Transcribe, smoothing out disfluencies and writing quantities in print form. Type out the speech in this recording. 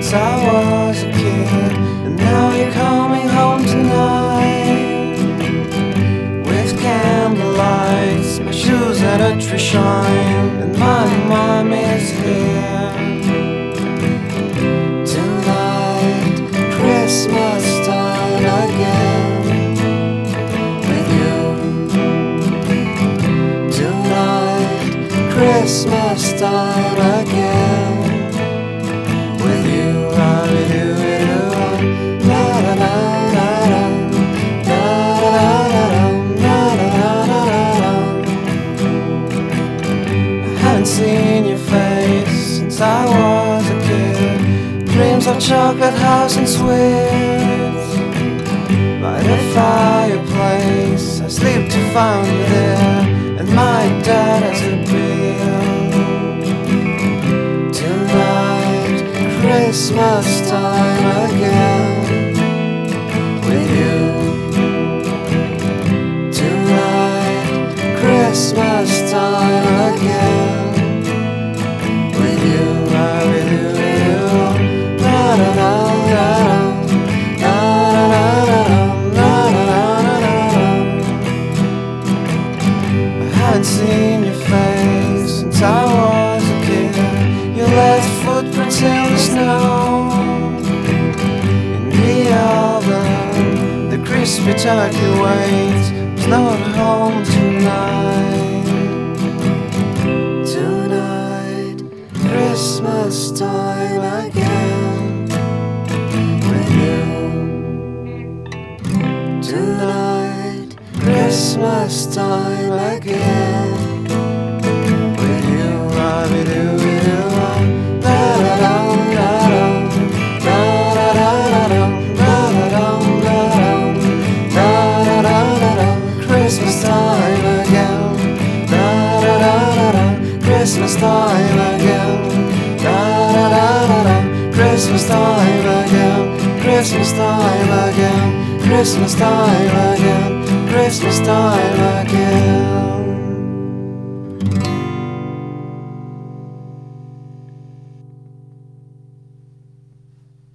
since I was a kid, and now you're coming home tonight with candlelights, my shoes at a tree shine, and my mom is here tonight, Christmas time again with you. Tonight, Christmas time again with you. Seen your face since I was a kid. Dreams of chocolate house and sweets by the fireplace. I sleep to find you there, and my dad has a beer. Tonight, Christmas time again with you. Tonight, Christmas time again. Seen your face since I was a kid. You left footprints in the snow, in the oven, the crispy turkey waits. It's not home tonight. Tonight, Christmas time again with you. Tonight, Christmas time again with you, with you, with you. Da da da da da da da da da da da. Christmas time again. Da da da da. Christmas time again. Da da da da. Christmas time again. Christmas time again. Christmas time again. Christmas time again.